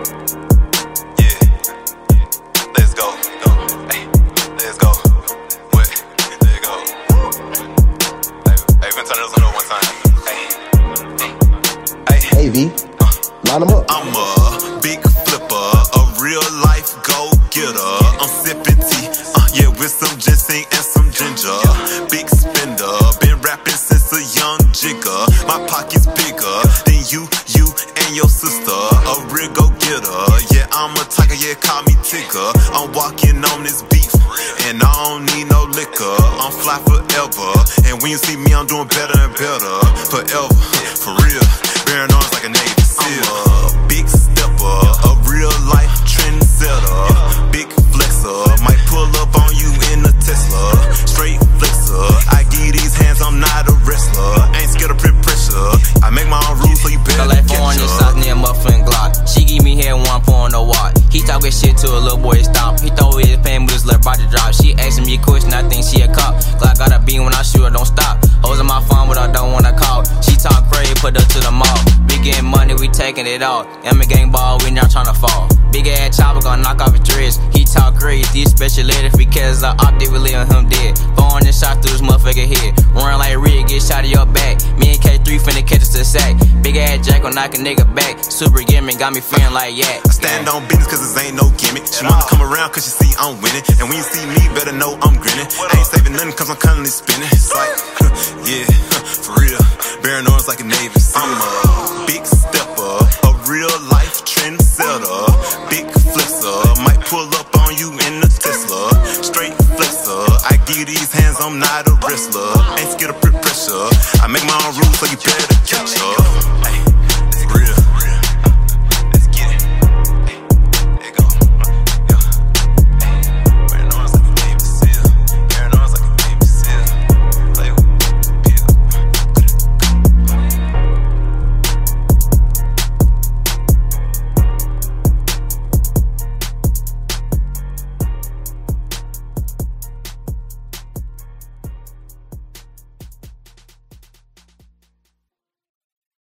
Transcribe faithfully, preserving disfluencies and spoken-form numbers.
Yeah, let's go. Hey, let's go. What? Let's go. Hey, hey, we gonna turn this on one time. Hey, hey, hey V, line them up. I'm a big flipper, a real life go-getter. I'm sipping tea, uh, yeah, with some ginseng and some ginger. Big spender, been rapping since a young jigger. My pocket's bigger than you, you and your sister. A real go-getter, yeah, I'm a tiger, yeah, call me Tigger. I'm walking on this beef, and I don't need no liquor. I'm fly forever, and when you see me, I'm doing better and better. Forever, for real, bearing arms like a Navy SEAL. I'm a big stepper, a real life trendsetter. Big flexer, might pull up on you in a Tesla. Straight flexer, I give these hands, I'm not a wrestler. Ain't scared of print pressure, I make my own rules, so you better like catch foreign up. inside near muffin Glock. She give me head one point no watt. He talking shit to a little boy stomp. He throw his pen with his left body drop. She asking me a question, I think she a cop. Glock got a beam when I shoot her, don't stop. Hoes on my phone, but I don't wanna call. She talk crazy, put her to the mall. We getting money, we taking it all. I'm a gang ball, we not tryna fall. Big ass chopper gonna knock off his dreads. He talk crazy, these special ed if he cares I op, they we leaving him dead. Foreign and shot through his motherfucker head. Run like Rig, get shot in your back. Me and K three finna catch us to the sack. Big ass Jack gon' knock a nigga back. Super gimmick, got me feeling like yak. I stand on business cause this ain't no gimmick. She wanna come around cause she see I'm winning. And when you see me, better know I'm grinning. I ain't saving nothing cause I'm constantly spinning. It's like, yeah, for real, bearing arms like a Navy SEAL. I'm a